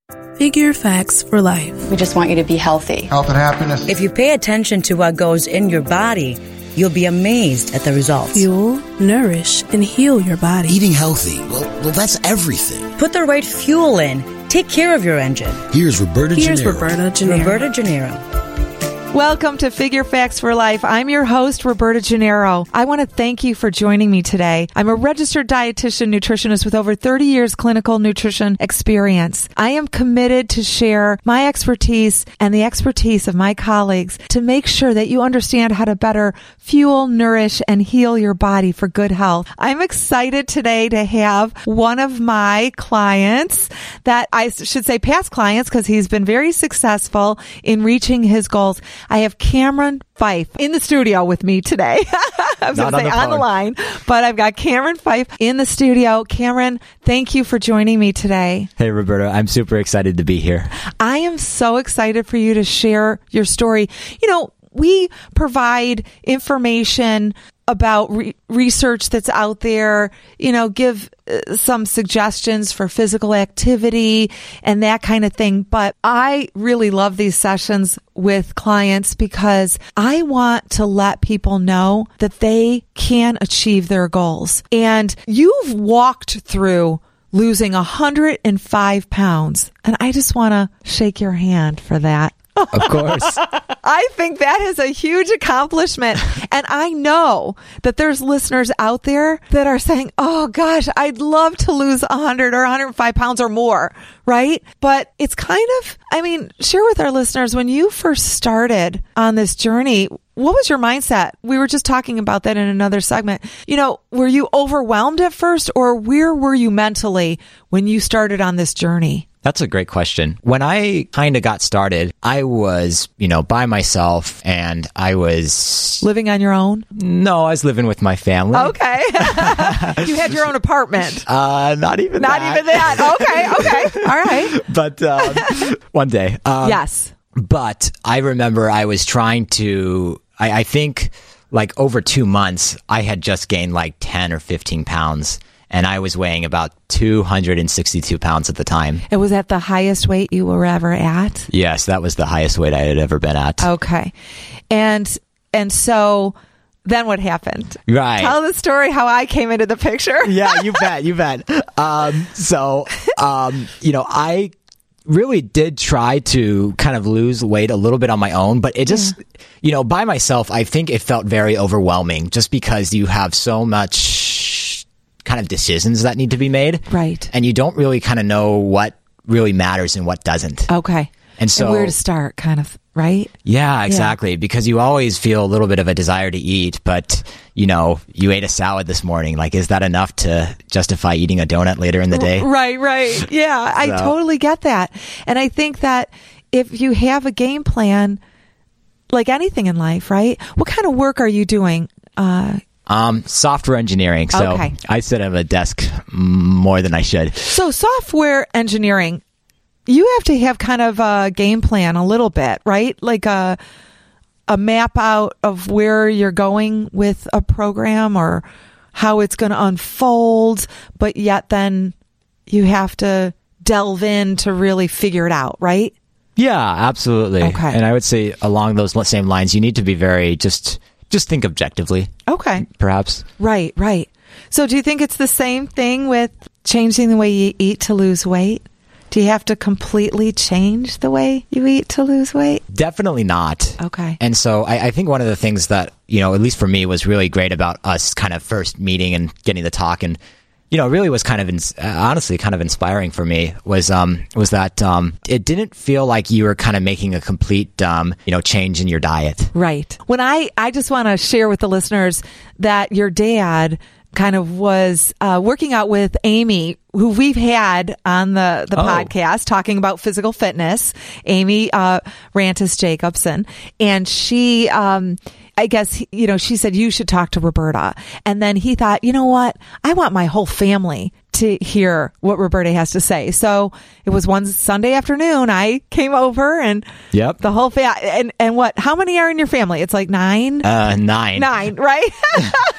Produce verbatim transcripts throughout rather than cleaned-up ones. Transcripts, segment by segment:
Figure Facts for Life. We just want you to be healthy. Health and happiness. If you pay attention to what goes in your body, you'll be amazed at the results. Fuel, nourish, and heal your body. Eating healthy, well, well, that's everything. Put the right fuel in. Take care of your engine. Here's Roberta Here's Gennaro. Roberta Gennaro. Roberta Gennaro. Welcome to Figure Facts for Life. I'm your host, Roberta Gennaro. I want to thank you for joining me today. I'm a registered dietitian nutritionist with over thirty years clinical nutrition experience. I am committed to share my expertise and the expertise of my colleagues to make sure that you understand how to better fuel, nourish, and heal your body for good health. I'm excited today to have one of my clients that I should say past clients because he's been very successful in reaching his goals. I have Cameron Fife in the studio with me today. I was going to say on the line, but I've got Cameron Fife in the studio. Cameron, thank you for joining me today. Hey, Roberta. I'm super excited to be here. I am so excited for you to share your story. You know, we provide information about re- research that's out there, you know, give uh, some suggestions for physical activity and that kind of thing. But I really love these sessions with clients because I want to let people know that they can achieve their goals. And you've walked through losing one hundred five pounds. And I just want to shake your hand for that. Of course. I think that is a huge accomplishment. And I know that there's listeners out there that are saying, oh gosh, I'd love to lose one hundred or one hundred five pounds or more, right? But it's kind of, I mean, share with our listeners, when you first started on this journey, what was your mindset? We were just talking about that in another segment. You know, were you overwhelmed at first, or where were you mentally when you started on this journey? That's a great question. When I kind of got started, I was, you know, by myself, and I was... Living on your own? No, I was living with my family. Okay. You had your own apartment? Uh, not even not that. Not even that. Okay, okay. All right. But um, one day. Um, yes. But I remember I was trying to... I, I think, like, over two months, I had just gained like ten or fifteen pounds. And I was weighing about two hundred sixty-two pounds at the time. It was at the highest weight you were ever at? Yes, that was the highest weight I had ever been at. Okay. And and so then what happened? Right. Tell the story how I came into the picture. Yeah, you bet, you bet. Um, so, um, you know, I really did try to kind of lose weight a little bit on my own, but it just, yeah. you know, by myself, I think it felt very overwhelming just because you have so much kind of decisions that need to be made. Right. And you don't really kind of know what really matters and what doesn't. Okay. And so and where to start, kind of, right? Yeah, exactly. Yeah. Because you always feel a little bit of a desire to eat, but, you know, you ate a salad this morning. Like, is that enough to justify eating a donut later in the day? Right, right. Yeah, I so. totally get that. And I think that if you have a game plan, like anything in life, right? What kind of work are you doing? Uh, Um, software engineering. So okay. I sit at a desk more than I should. So software engineering, you have to have kind of a game plan a little bit, right? Like a, a map out of where you're going with a program or how it's going to unfold, but yet then you have to delve in to really figure it out, right? Yeah, absolutely. Okay. And I would say along those same lines, you need to be very just... Just think objectively. Okay. Perhaps. Right, right. So do you think it's the same thing with changing the way you eat to lose weight? Do you have to completely change the way you eat to lose weight? Definitely not. Okay. And so I, I think one of the things that, you know, at least for me was really great about us kind of first meeting and getting to talk and, you know, really was kind of, ins- uh, honestly, kind of inspiring for me was, um, was that, um, it didn't feel like you were kind of making a complete, um, you know, change in your diet. Right. When I, I just want to share with the listeners that your dad kind of was, uh, working out with Amy, who we've had on the, the oh. podcast talking about physical fitness, Amy, uh, Rantis Jacobson. And she, um, I guess, you know, she said, you should talk to Roberta. And then he thought, you know what? I want my whole family to hear what Roberta has to say. So it was one Sunday afternoon. I came over and yep. the whole family. And, and what? How many are in your family? It's like nine? Uh, nine. Nine, right?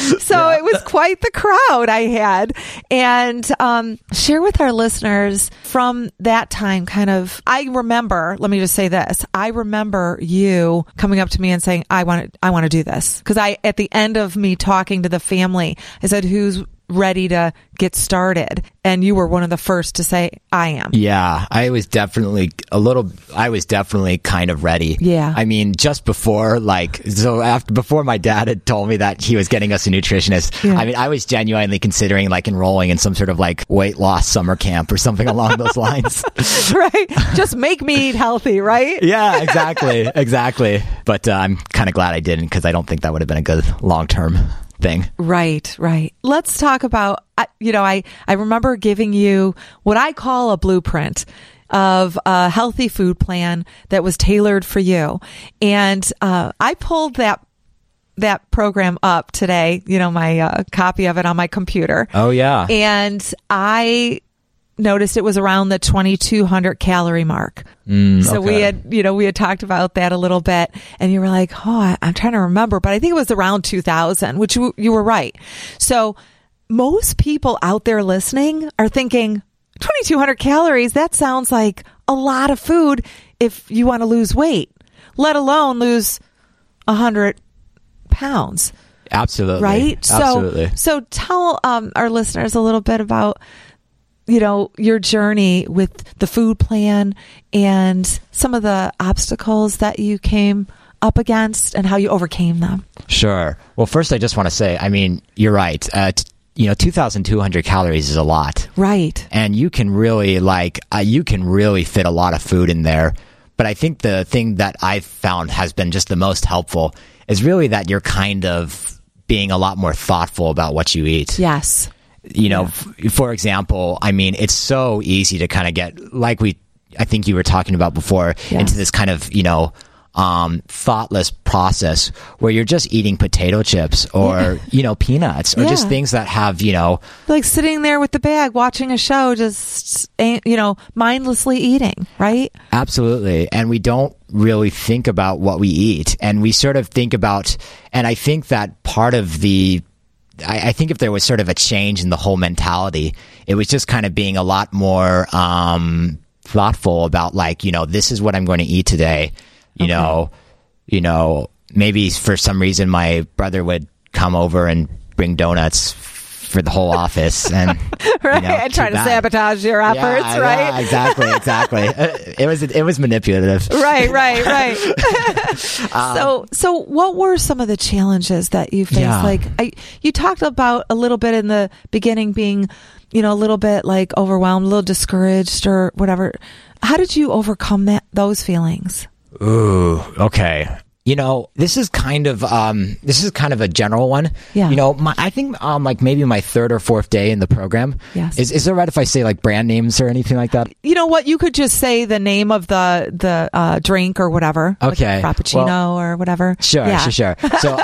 So Yeah. it was quite the crowd I had. And um, share with our listeners from that time kind of, I remember, let me just say this. I remember you coming up to me and saying, I want to, I want to do this. Because I, at the end of me talking to the family, I said, who's ready to get started? And you were one of the first to say, I am. Yeah, I was definitely a little, I was definitely kind of ready. Yeah. I mean, just before, like, so after, before my dad had told me that he was getting us a nutritionist, Yeah. I mean, I was genuinely considering like enrolling in some sort of like weight loss summer camp or something along those lines. Right? Just make me eat healthy, right? Yeah, exactly. Exactly. But uh, I'm kind of glad I didn't, because I don't think that would have been a good long-term thing. Right, right. Let's talk about, I- you know, I, I remember giving you what I call a blueprint of a healthy food plan that was tailored for you. And uh, I pulled that that program up today, you know, my uh, copy of it on my computer. Oh, yeah. And I noticed it was around the twenty-two hundred calorie mark. Mm, so we okay. had, you know, we had talked about that a little bit, and you were like, oh, I, I'm trying to remember, but I think it was around two thousand, which you, you were right. So most people out there listening are thinking twenty-two hundred calories, that sounds like a lot of food if you want to lose weight, let alone lose one hundred pounds. Absolutely. Right? Absolutely. So, so tell um, our listeners a little bit about, you know, your journey with the food plan and some of the obstacles that you came up against and how you overcame them. Sure. Well, first, I just want to say, I mean, you're right. Uh, t- you know, two thousand two hundred calories is a lot. Right. And you can really, like, uh, you can really fit a lot of food in there. But I think the thing that I've found has been just the most helpful is really that you're kind of being a lot more thoughtful about what you eat. Yes. You know, f- for example, I mean, it's so easy to kind of get, like we, I think you were talking about before, Yes. into this kind of, you know, um, thoughtless process where you're just eating potato chips or, Yeah. you know, peanuts or just Yeah. things that have, you know, Like sitting there with the bag, watching a show, just, you know, mindlessly eating, right? absolutely. And we don't really think about what we eat. And we sort of think about, and I think that part of the, I, I think if there was sort of a change in the whole mentality, it was just kind of being a lot more um, thoughtful about, like, you know, this is what I'm going to eat today. You Okay. know, you know, maybe for some reason my brother would come over and bring donuts for the whole office, and Right. you know, and try too to bad. sabotage your efforts, Yeah, right? yeah, exactly, exactly. Uh, it was it was manipulative. Right, right, right. so, so what were some of the challenges that you faced? Yeah. Like, I, you talked about a little bit in the beginning being, you know, a little bit like overwhelmed, a little discouraged, or whatever. How did you overcome that those feelings? Ooh, okay. You know, this is kind of um, this is kind of a general one. Yeah. You know, my, I think um, like maybe my third or fourth day in the program. Yes. Is is it right if I say like brand names or anything like that? You know what? You could just say the name of the the uh, drink or whatever. Okay. like Frappuccino Well, or whatever. Sure, Yeah. sure, sure. So,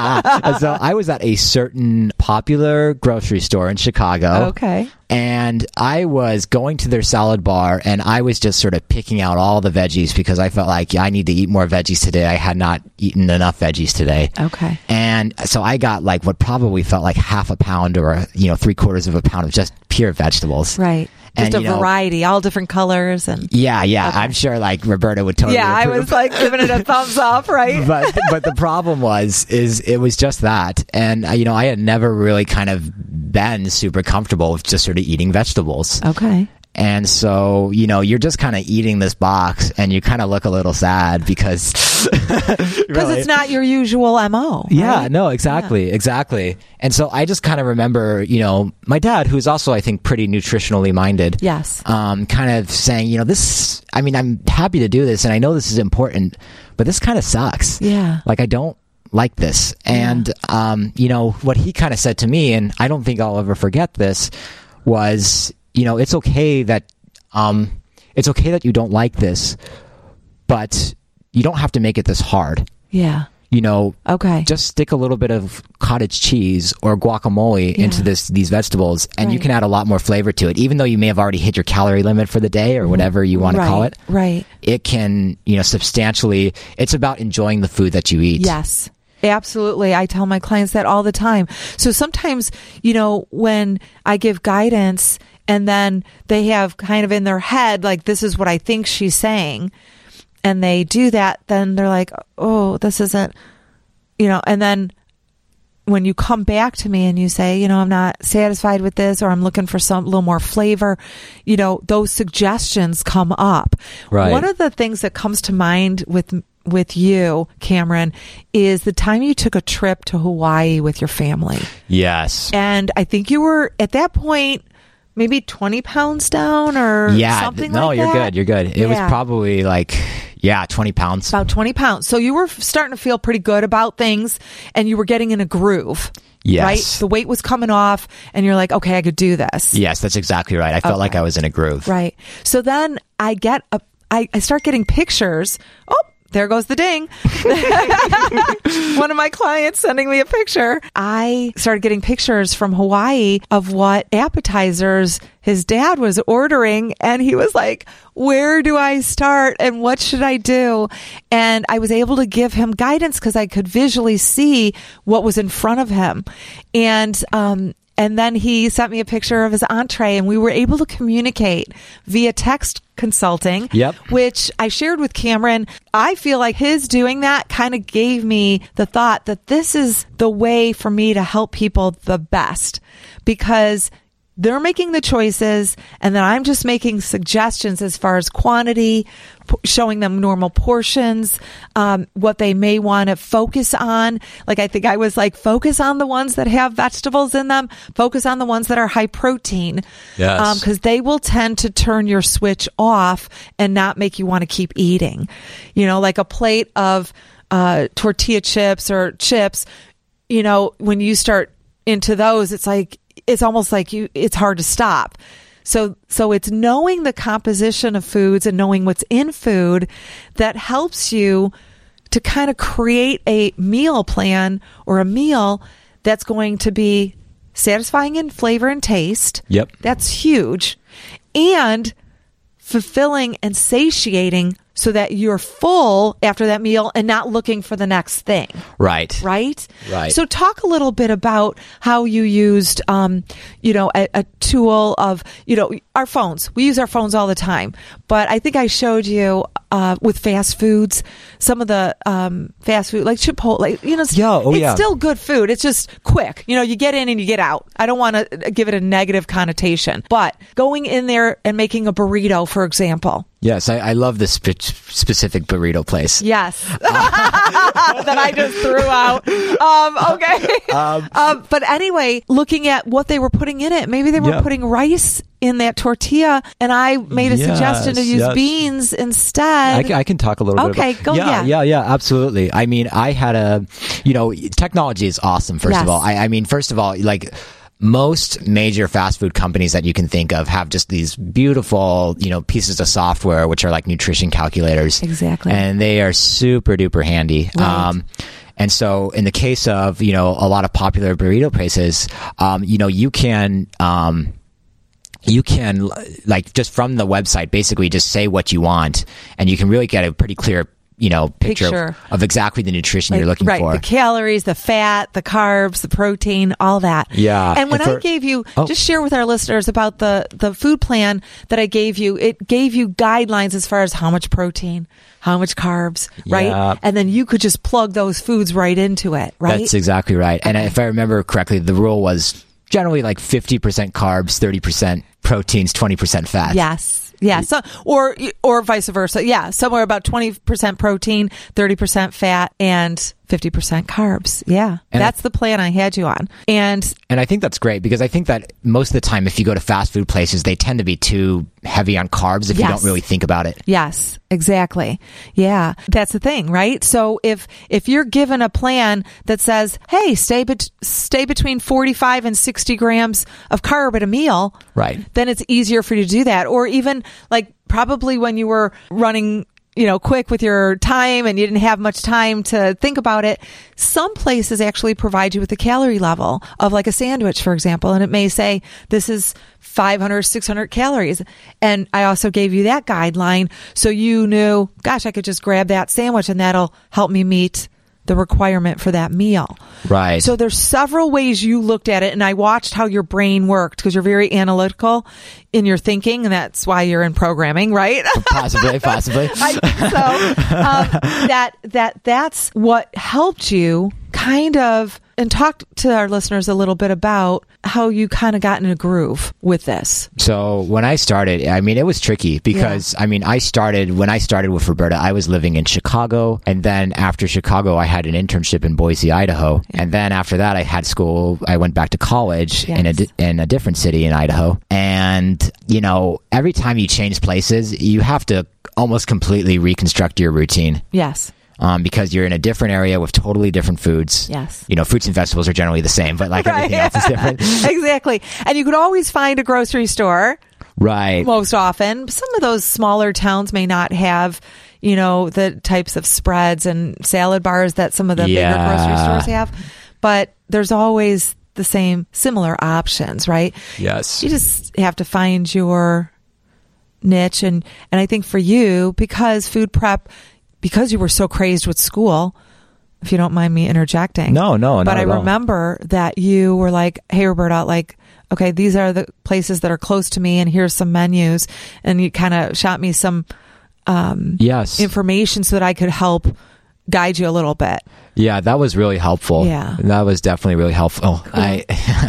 so I was at a certain popular grocery store in Chicago. Okay. And I was going to their salad bar, and I was just sort of picking out all the veggies because I felt like, yeah, I need to eat more veggies today. I had not eaten enough veggies today. Okay. And so I got like what probably felt like half a pound or, you know, three quarters of a pound of just pure vegetables. Right. Just And, a you know, variety, all different colors and. Yeah, yeah. I'm sure like Roberta would totally Yeah, I approve. was like giving it a thumbs up, right? but but the problem was is it was just that, and uh, you know, I had never really kind of been super comfortable with just sort of eating vegetables. Okay. And so, you know, you're just kind of eating this box, and you kind of look a little sad because Because really, it's not your usual M O. yeah, right? no, exactly, exactly. And so I just kind of remember, you know, my dad, who's also, I think, pretty nutritionally minded. Yes. Um, kind of saying, you know, this, I mean, I'm happy to do this, and I know this is important, but this kind of sucks. Yeah. Like, I don't like this. And, um, you know, what he kind of said to me, and I don't think I'll ever forget this, was, you know, it's okay that, um, it's okay that you don't like this, but you don't have to make it this hard. Yeah. You know, Okay. just stick a little bit of cottage cheese or guacamole Yeah. into this these vegetables, and you Right. can add a lot more flavor to it. Even though you may have already hit your calorie limit for the day or whatever you want right. to call it, Right. it can, you know, substantially. It's about enjoying the food that you eat. Yes. Absolutely. I tell my clients that all the time. So sometimes, you know, when I give guidance and then they have kind of in their head, like, this is what I think she's saying, and they do that, then they're like, oh, this isn't, you know, and then when you come back to me and you say, you know, I'm not satisfied with this, or I'm looking for some little more flavor, you know, those suggestions come up. Right. One of the things that comes to mind with with you, Cameron, is the time you took a trip to Hawaii with your family. Yes. And I think you were at that point maybe twenty pounds down or yeah, something no, like you're that. good. You're good. It Yeah. was probably like, yeah, twenty pounds. About twenty pounds. So you were starting to feel pretty good about things and you were getting in a groove. Yes. Right? The weight was coming off and you're like, okay, I could do this. Yes, that's exactly right. I felt Okay. like I was in a groove. Right. So then I get a, I, I start getting pictures. Oh, there goes the ding. One of my clients sending me a picture. I started getting pictures from Hawaii of what appetizers his dad was ordering. And he was like, where do I start and what should I do? And I was able to give him guidance because I could visually see what was in front of him. And, um, And then he sent me a picture of his entree, and we were able to communicate via text consulting, Yep. which I shared with Cameron. I feel like his doing that kind of gave me the thought that this is the way for me to help people the best, because they're making the choices and then I'm just making suggestions as far as quantity, p- showing them normal portions, um, what they may want to focus on. Like, I think I was like, focus on the ones that have vegetables in them, focus on the ones that are high protein. Yes. Um, 'cause they will tend to turn your switch off and not make you want to keep eating. You know, like a plate of, uh, tortilla chips or chips, you know, when you start into those, it's like, it's almost like you, it's hard to stop. So, so it's knowing the composition of foods and knowing what's in food that helps you to kind of create a meal plan or a meal that's going to be satisfying in flavor and taste. Yep. That's huge. And fulfilling and satiating so that you're full after that meal and not looking for the next thing. Right. Right? Right. So talk a little bit about how you used, um, you know, a, a tool of, you know, our phones. We use our phones all the time. But I think I showed you uh, with fast foods, some of the um, fast food, like Chipotle, you know, it's, Yeah, oh, it's yeah. still good food. It's just quick. You know, you get in and you get out. I don't want to give it a negative connotation. But going in there and making a burrito, for example. Yes, I, I love this spe- specific burrito place. Yes. That I just threw out. Um, okay. Um, um, but anyway, looking at what they were putting in it, maybe they were Yeah. putting rice in that tortilla, and I made a Yes, suggestion to use yes. beans I, instead. ca- I can talk a little bit Okay, about go, yeah, yeah. yeah, yeah, absolutely. I mean, I had a, you know, technology is awesome, first Yes. of all. I, I mean, first of all, like, most major fast food companies that you can think of have just these beautiful, you know, pieces of software, which are like nutrition calculators. Exactly. And they are super duper handy. Right. Um, and so in the case of, you know, a lot of popular burrito places, um, you know, you can, um, you can, like, just from the website, basically just say what you want, and you can really get a pretty clear, you know, picture, Picture. Of, of exactly the nutrition Like, you're looking right, for. the calories, the fat, the carbs, the protein, all that. Yeah. And when And for- I gave you, Oh. just share with our listeners about the, the food plan that I gave you. It gave you guidelines as far as how much protein, how much carbs, right? Yeah. And then you could just plug those foods right into it, right? That's exactly right. And if I remember correctly, the rule was generally like fifty percent carbs, thirty percent proteins, twenty percent fat. Yes. Yeah. So, or, or vice versa. Yeah. Somewhere about twenty percent protein, thirty percent fat, and fifty percent carbs. Yeah. And That's the plan I had you on. And And I think that's great because I think that most of the time, if you go to fast food places, they tend to be too heavy on carbs if you Yes. don't really think about it. yes, exactly. Yeah. That's the thing, right? So if, if you're given a plan that says, hey, stay, bet- stay between forty-five and sixty grams of carb at a meal, Right. then it's easier for you to do that. Or even like probably when you were running, you know, quick with your time and you didn't have much time to think about it, some places actually provide you with a calorie level of like a sandwich, for example. And it may say this is five hundred, six hundred calories. And I also gave you that guideline. So you knew, gosh, I could just grab that sandwich and that'll help me meet the requirement for that meal. Right. So there's several ways you looked at it, and I watched how your brain worked because you're very analytical in your thinking, and that's why you're in programming, right? Possibly, possibly. I think so. Um, that that that's what helped you kind of, and talk to our listeners a little bit about how you kind of got in a groove with this. So when I started, I mean, it was tricky because, yeah. I mean, I started, when I started with Roberta, I was living in Chicago. And then after Chicago, I had an internship in Boise, Idaho. Yeah. And then after that, I had school. I went back to college yes. in a, di- in a different city in Idaho. And, you know, every time you change places, you have to almost completely reconstruct your routine. Yes. Um, because you're in a different area with totally different foods. Yes. You know, fruits and vegetables are generally the same, but like right. everything else is different. Exactly. And you could always find a grocery store. Right. Most often. Some of those smaller towns may not have, you know, the types of spreads and salad bars that some of the yeah. bigger grocery stores have. But there's always the same, similar options, right? Yes. You just have to find your niche. And, and I think for you, because food prep, because you were so crazed with school, if you don't mind me interjecting. No, no, But not I at all. remember that you were like, hey, Roberta, like, okay, these are the places that are close to me and here's some menus. And you kind of shot me some um, yes. information so that I could help guide you a little bit. Yeah, that was really helpful. Yeah. That was definitely really helpful. Cool. I,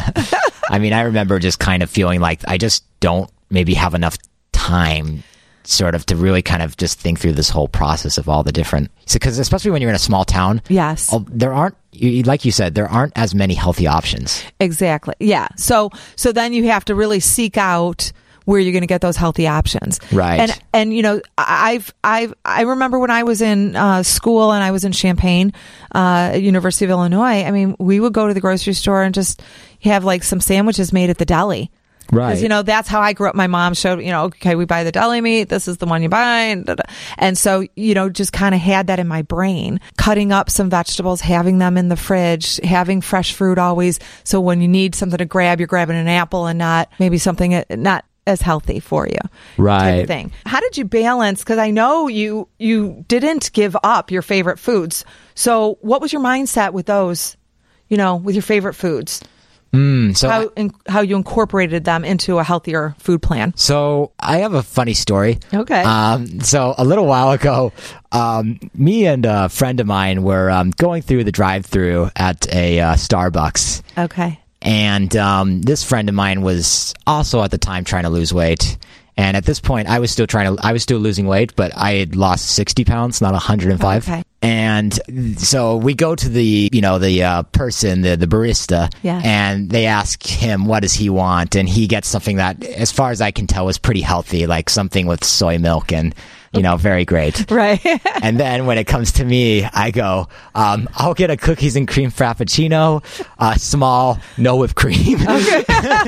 I mean, I remember just kind of feeling like I just don't maybe have enough time sort of to really kind of just think through this whole process of all the different, because so, especially when you're in a small town, yes, there aren't, you, like you said, there aren't as many healthy options. Exactly. Yeah. So, so then you have to really seek out where you're going to get those healthy options. Right. And, and, you know, I've, I've, I remember when I was in uh, school and I was in Champaign, uh, University of Illinois, I mean, we would go to the grocery store and just have like some sandwiches made at the deli. Right. Because, you know, that's how I grew up. My mom showed, you know, okay, we buy the deli meat. This is the one you buy. And, da, da. and so, you know, just kind of had that in my brain, cutting up some vegetables, having them in the fridge, having fresh fruit always. So when you need something to grab, you're grabbing an apple and not maybe something not as healthy for you. Right. Type of thing. How did you balance? Because I know you, you didn't give up your favorite foods. So what was your mindset with those, you know, with your favorite foods? Mm, so how in, how you incorporated them into a healthier food plan. So I have a funny story. Okay. Um, so a little while ago, um, me and a friend of mine were um, going through the drive-through at a uh, Starbucks. Okay. And um, this friend of mine was also at the time trying to lose weight. And at this point, I was still trying to, I was still losing weight, but I had lost sixty pounds, not one hundred five. Okay. And so we go to the, you know, the uh, person, the, the barista, yeah. and they ask him, what does he want? And he gets something that, as far as I can tell, was pretty healthy, like something with soy milk and, you know, very great. Right. And then when it comes to me, I go, um, I'll get a cookies and cream frappuccino, uh, small, no whipped cream. Okay.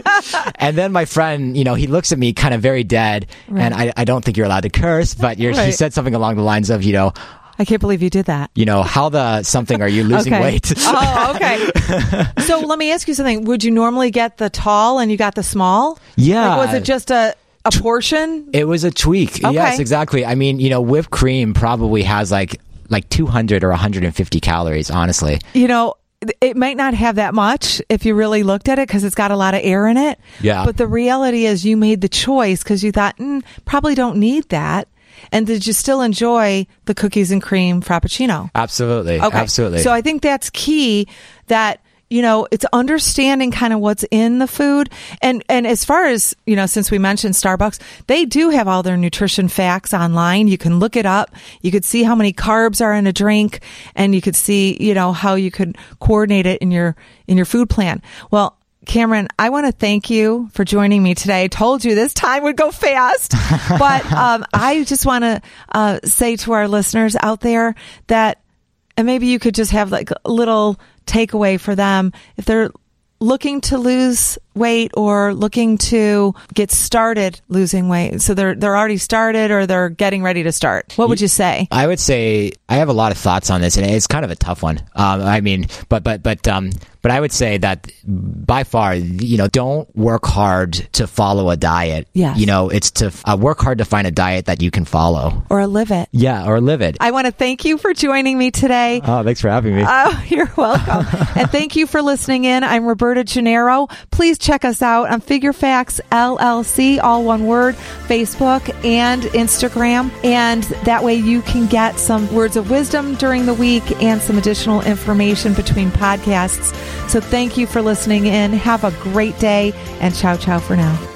And then my friend, you know, he looks at me kind of very dead, right. and I, I don't think you're allowed to curse, but you're, right. he said something along the lines of, you know, I can't believe you did that. You know, how the something are you losing okay. weight? Oh, okay. So let me ask you something. Would you normally get the tall and you got the small? Yeah. Like, was it just a, a portion? It was a tweak. Okay. Yes, exactly. I mean, you know, whipped cream probably has like like two hundred or one hundred fifty calories, honestly. You know, it might not have that much if you really looked at it because it's got a lot of air in it. Yeah. But the reality is you made the choice because you thought, mm, probably don't need that. And did you still enjoy the cookies and cream frappuccino? Absolutely. Okay. Absolutely. So I think that's key, that, you know, it's understanding kind of what's in the food. And, and as far as, you know, since we mentioned Starbucks, they do have all their nutrition facts online. You can look it up. You could see how many carbs are in a drink, and you could see, you know, how you could coordinate it in your, in your food plan. Well, Cameron, I want to thank you for joining me today. I told you this time would go fast, but um, I just want to uh, say to our listeners out there that, and maybe you could just have like a little takeaway for them if they're looking to lose weight or looking to get started losing weight. So they're they're already started or they're getting ready to start. What would you say? I would say I have a lot of thoughts on this, and it's kind of a tough one. Um, I mean, but but but um, But I would say that by far, you know, don't work hard to follow a diet. Yes. You know, it's to uh, work hard to find a diet that you can follow. Or live it. Yeah, or live it. I want to thank you for joining me today. Oh, thanks for having me. Oh, you're welcome. And thank you for listening in. I'm Roberta Gennaro. Please check us out on Figure Facts L L C, all one word, Facebook and Instagram. And that way you can get some words of wisdom during the week and some additional information between podcasts. So thank you for listening in. Have a great day, and ciao, ciao for now.